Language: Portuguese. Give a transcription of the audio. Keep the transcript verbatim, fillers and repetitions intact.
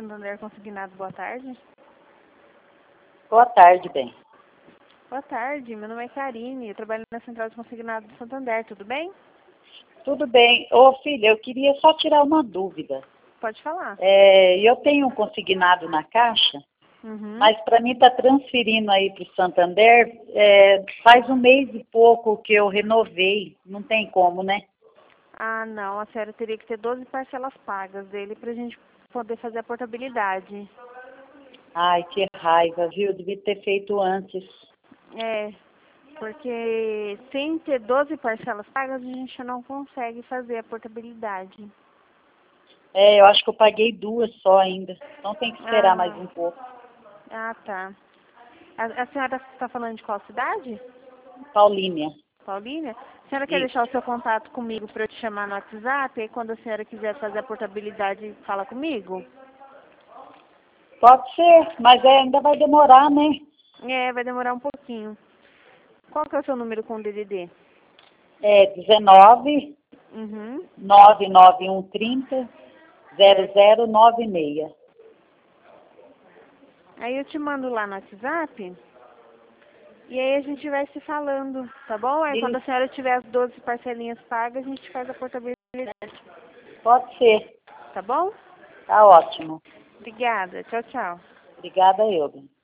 Santander Consignado, boa tarde. Boa tarde, bem. Boa tarde, meu nome é Karine, eu trabalho na Central de Consignado do Santander, tudo bem? Tudo bem. Ô, filha, eu queria só tirar uma dúvida. Pode falar. É, eu tenho um consignado na Caixa, Uhum. mas para mim tá transferindo aí para o Santander, é, faz um mês e pouco que eu renovei, não tem como, né? Ah, não, a senhora teria que ter doze parcelas pagas dele pra gente poder fazer a portabilidade. Ai, que raiva, viu? Eu devia ter feito antes. É, porque sem ter doze parcelas pagas, a gente não consegue fazer a portabilidade. É, eu acho que eu paguei duas só ainda, então tem que esperar mais Ah, um pouco. ah tá. A, a senhora está falando de qual cidade? Paulínia, Paulínia? A senhora quer deixar o isso. seu contato comigo para eu te chamar no WhatsApp? E quando a senhora quiser fazer a portabilidade, fala comigo? Pode ser, mas é, ainda vai demorar, né? É, vai demorar um pouquinho. Qual que é o seu número com o D D D? É dezenove, Uhum. nove nove um trinta, zero zero nove seis. Aí eu te mando lá no WhatsApp e aí a gente vai se falando, tá bom? Aí quando a Isso, senhora tiver as doze parcelinhas pagas, a gente faz a portabilidade, pode ser. tá bom? Tá ótimo. Obrigada. Tchau, tchau. Obrigada, Elba.